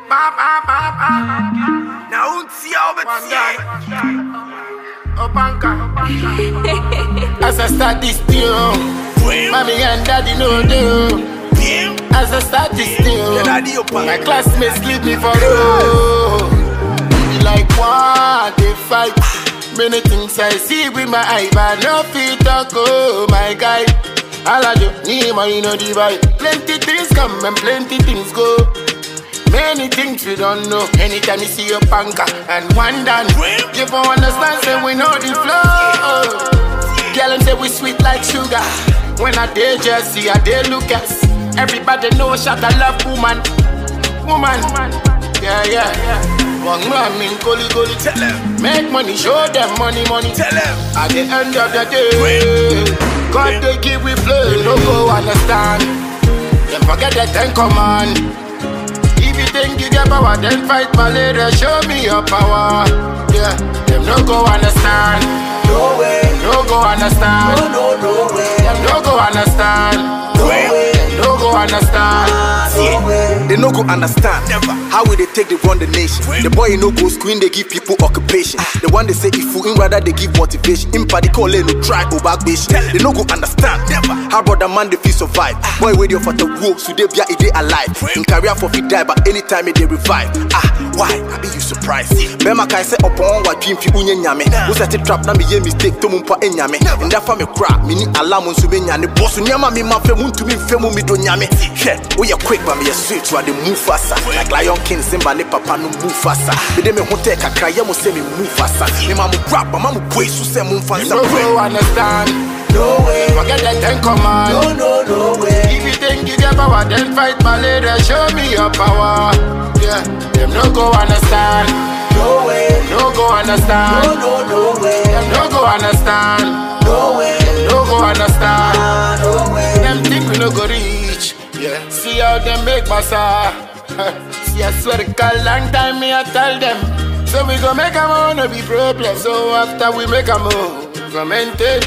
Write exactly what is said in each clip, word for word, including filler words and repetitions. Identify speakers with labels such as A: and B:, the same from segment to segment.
A: Ba ba ba ba. Now see how it Opanka. As I start this deal, mommy and daddy know do. As I start this deal, my classmates leave me for road. Like what they fight. Many things I see with my eye, but no fit talk. Oh my guy, all I do need money, no divide. Plenty things come and plenty things go. Many things we don't know. Anytime you see your panka and one done, you don't understand, say we know the flow. Girl, them say we sweet like sugar. When I dare just see, I dare look at. Everybody know shot a love woman. Woman, yeah, yeah, yeah. One man mean gully gully. Tell them. Make money, show them money, money. Tell them. At the end of the day, God they give we play. They don't go understand. Then forget the ten command. Think you get power, then fight malaria. Show me your power. Yeah, them no go understand.
B: No way.
A: No go understand.
B: No, no, no way.
A: Them no go understand.
B: No way.
A: No go understand.
B: Ah, no way.
C: They no go understand. Never. How will they take they run the nation? The boy no go screen, they give people occupation. The one they say if you in rather they give motivation. In particular no try go back bitch. They no go understand. Never. How brother man they feel survive. Boy wait for the war, so they be a day alive. In career for fit die, but anytime they revive. Ah, why? I be you surprised. Bema kai say upon what dream fi unye nyame. Who set it trap na me ye mistake to mumpa enyame. And that for me cry, me ni alarm on sube nyane. Boss nyama me ma fe muntu mi fe mu mi do nyame. Shit, we are quick but me a sweet to the move faster. Like Lion King Simba ne papa no move faster. Me de me hote kakra ye mo say me move faster. Me ma mu rap, ma mu boy so say move faster.
A: You no go understand.
C: No way.
A: Forget the ten command.
B: No, no, no way.
A: If you think you get power, then fight malaria. Show me your power. Yeah, them no go understand.
B: No way.
A: No go understand.
B: No, no, no way.
A: Them no go understand.
B: No way.
A: No go understand.
B: Ah, no way.
A: Them think we no go reach. Yeah, see how them make massa. See, I swear to God, long time me I tell them. So we go make a move, no be problem. So after we make a move, we go maintain.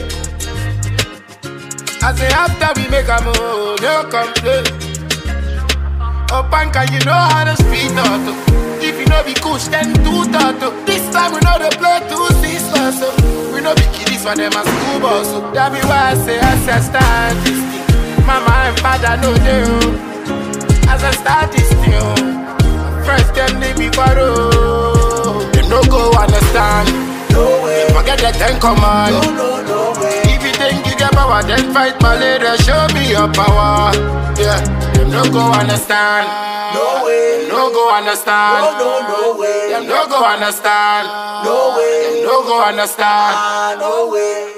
A: I say after we make a move, no complain. Opanka, you know how to speed out. If you know be kush, then do that. This time we know the play two sisters. So we know be kiddies for them as school boss. So that be why I say as I start this thing. Mama and father know they. As I start this thing, first them they be borrow. Them no go understand.
B: No way.
A: They forget the ten command.
B: No, no, no way.
A: If you think you get power, then fight malaria. Show me your power. Yeah, them no go understand.
B: No way.
A: Them no go understand.
B: No, no, no way.
A: Them no go understand.
B: No way.
A: Them no go understand.
B: Ah, no way.